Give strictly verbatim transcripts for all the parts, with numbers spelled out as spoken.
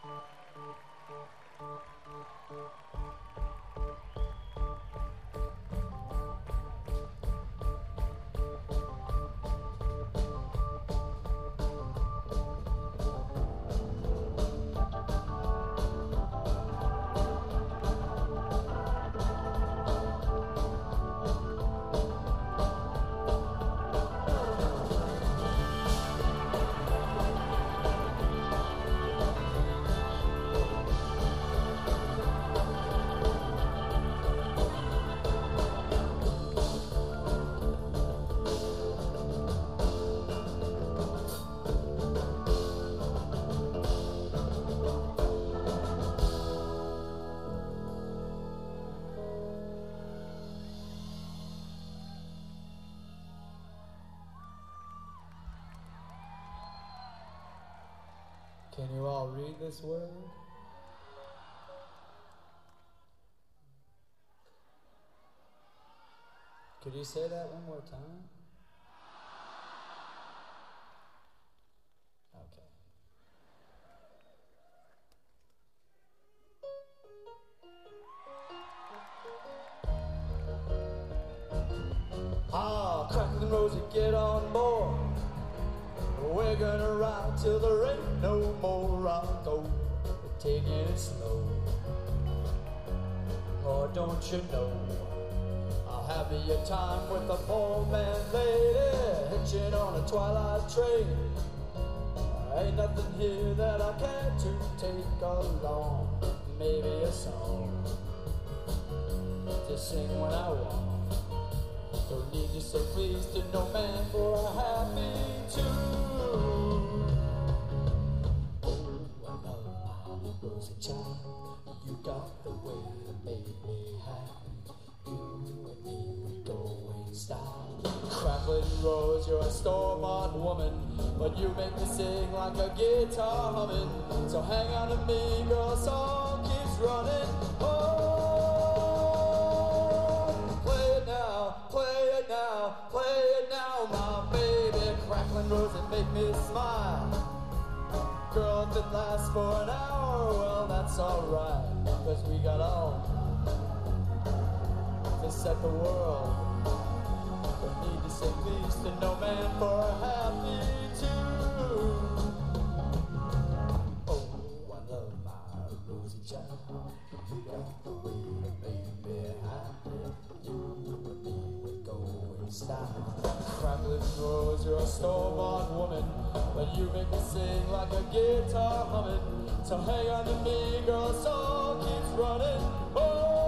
Can you all read this word? Could you say that one more time? Okay. Ah, Crackling Rosie, get on board. We're gonna ride till there ain't no more rock. Oh, we're taking it slow. Oh, don't you know I'll have me a time with a poor man lady, hitching on a twilight train. Ain't nothing here that I can't to take along. Maybe a song to sing when I walk. Don't need to say please to no man for a happy tune. Oh, I love my Rosie child. You got the way to make me happy. You and me, we go in style. Crackling Rose, you're a store-bought woman, but you make me sing like a guitar humming. So hang on to me, girl, the song keeps running. Oh, play it now, my baby. Crackling Rose and make me smile. Girl, if it lasts for an hour, well, that's alright, cause we got all to set the world. Don't need to say please to no man for a happy tune. Oh, I love my Rosie child. You got the way to make me happy. You and me, we go in style. Crackling Rose, you're a store-bought woman, but you make me sing like a guitar humming. So hang on to me, girl, the song keeps running. Oh,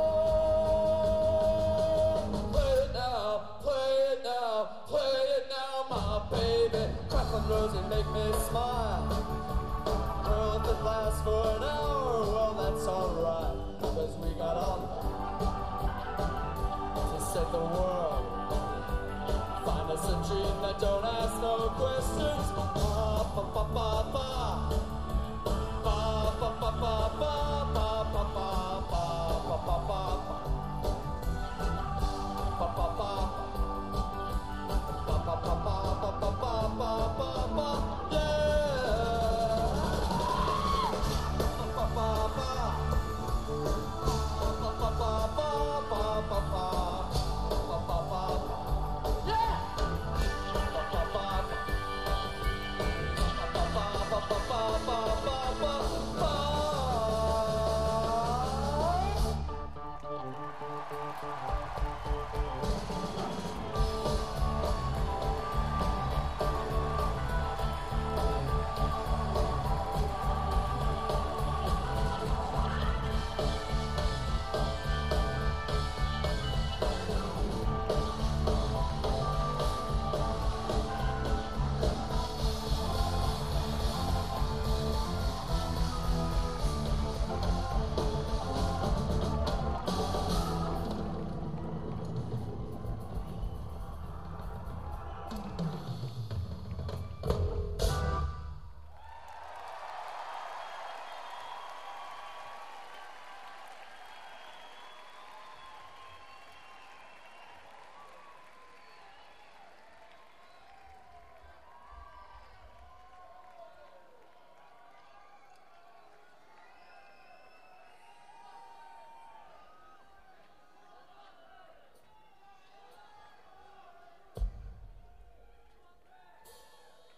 play it now, play it now, play it now, my baby. Crackling Rose, you make me smile. Girl, if it lasts for an hour, well, that's alright, cause we got all to set the world. Find us a dream that don't ask no questions. Ah, ba, ba, ba.